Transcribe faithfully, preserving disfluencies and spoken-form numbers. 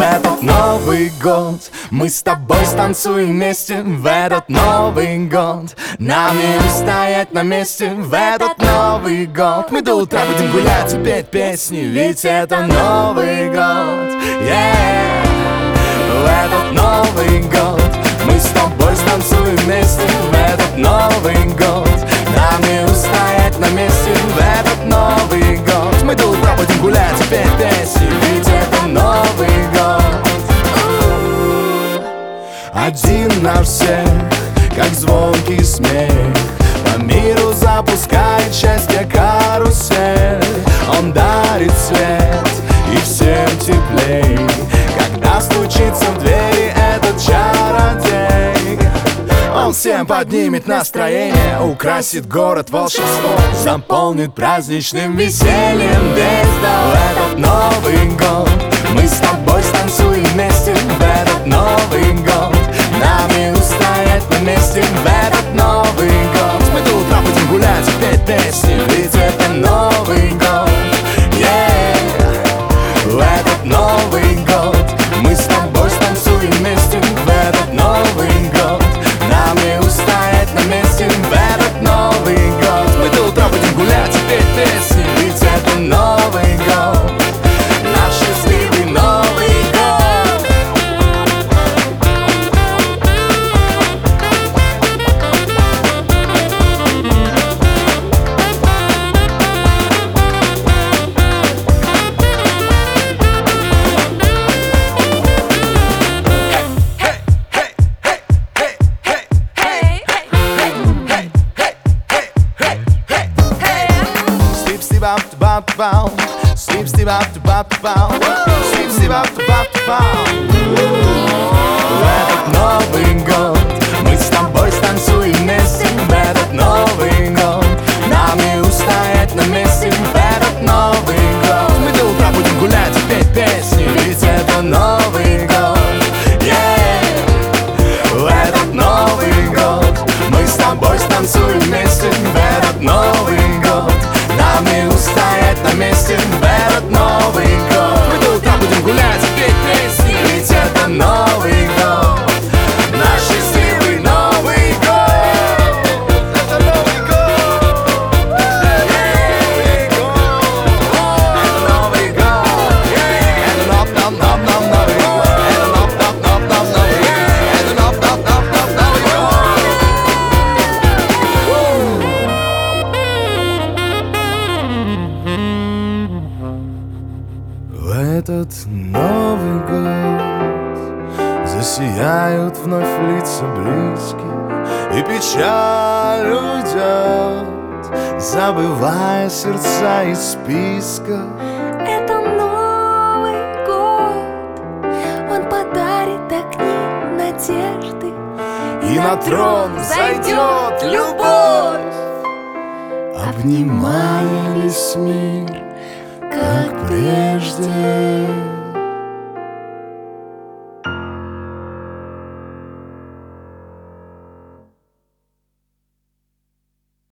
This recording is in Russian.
этот Новый год мы с тобой станцуем вместе. В этот Новый год нам не устоять на месте. В этот Новый год мы до утра будем гулять и петь песни, ведь это Новый год, yeah. В этот Новый год мы с тобой станцуем вместе. В этот Новый год нам не устоять на месте. В этот Новый год мы до утра будем гулять и петь песни, ведь это Новый год. Один на всех, как звонкий смех, по миру запускает счастье карусель. Он дарит свет и всем теплей, когда стучится в двери этот чародей. Он всем поднимет настроение, украсит город волшебством, заполнит праздничным весельем весь дом. В этот Новый год мы с тобой станцуем вместе. В этот Новый год нам не устоять на месте. В этот Новый год мы до утра будем гулять и петь песни, ведь это Новый год, yeah. В этот Новый год мы с тобой станцуем вместе. В этот Новый год нам не устоять на месте. В этот Новый год мы до утра будем гулять и петь песни, ведь это Новый год, наш счастливый Новый год. Sleep, sleep, up to bop to bow. Sleep, sleep, up to bop to bow. В этот Новый год мы с тобой станцуем вместе. В этот Новый год нам не устоять на месте. В этот Новый год мы до утра будем гулять и петь песни, ведь это Новый год, yeah. В этот Новый год мы с тобой станцуем вместе. В этот Новый год нам не устоять на месте. В этот Новый год мы до утра будем гулять и петь песни, ведь это Новый год, наш счастливый Новый год. Это Новый год, это Новый год, это Новый год, это Новый год, это Новый год. В этот Новый год засияют вновь лица близких, и печаль уйдет, забывая сердца из списка. Это Новый год, он подарит огни надежды, И на трон зайдет любовь, обнимая весь мир, как прежде.